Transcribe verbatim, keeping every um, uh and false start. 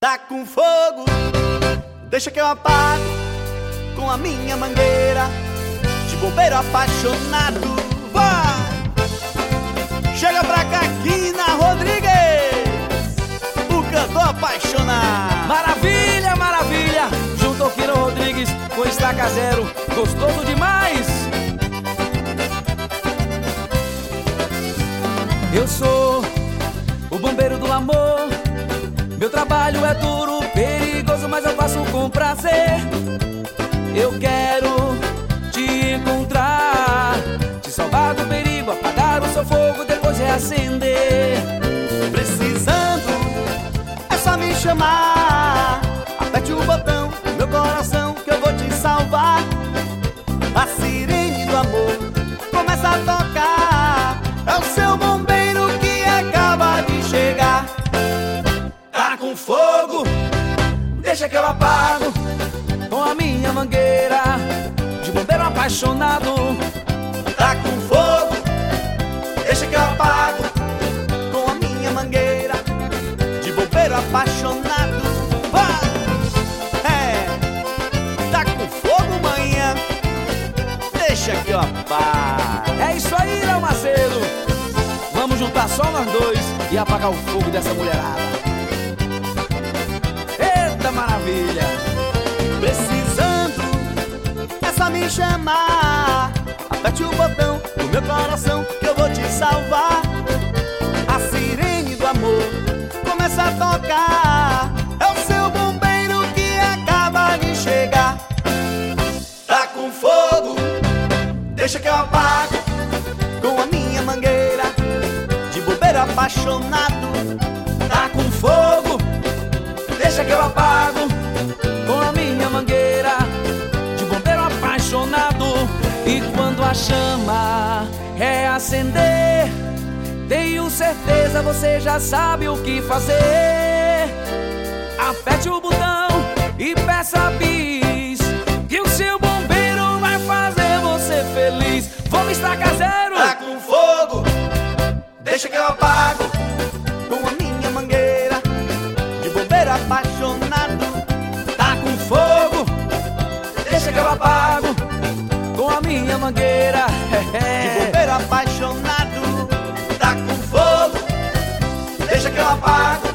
Tá com fogo, deixa que eu apago com a minha mangueira de bombeiro apaixonado. Vai! Chega pra cá, Quina Rodrigues, o cantor apaixonado. Maravilha, maravilha! Juntou Quina Rodrigues com Estaca Zero, gostoso demais! Eu sou o bombeiro do amor. Meu trabalho é duro, perigoso, mas eu faço com prazer. Eu quero te encontrar, te salvar do perigo, apagar o seu fogo, depois reacender. Precisando, é só me chamar. Aperte o botão do meu coração que eu vou te salvar. A sirene do amor começa a tocar. É o seu bombeiro que acaba de chegar. Tá com fogo, deixa que eu apago com a minha mangueira de bombeiro apaixonado. Tá com fogo, deixa que eu apago com a minha mangueira de bombeiro apaixonado. Vai! É, tá com fogo, manhã, deixa que eu apago. É isso aí, Léo Macedo. Vamos juntar só nós dois e apagar o fogo dessa mulherada. Eita maravilha! Precisando, é só me chamar. Aperte o botão do meu coração que eu vou te salvar. A sirene do amor começa a tocar. É o seu bombeiro que acaba de chegar. Tá com fogo, deixa que eu apago com a minha mangueira de bombeiro apaixonado. Tá com fogo, deixa que eu apago com a minha mangueira de bombeiro apaixonado. E quando a chama reacender, tenho certeza você já sabe o que fazer. Aperte o botão e peça bis, que o seu bombeiro vai fazer você feliz. Vamos Estaca Zero! Tá com fogo, deixa que eu apago com a minha mangueira de bombeiro apaixonado. Tá com fogo, deixa que eu apago com a minha mangueira de bombeiro apaixonado. Tá com fogo, deixa que eu apago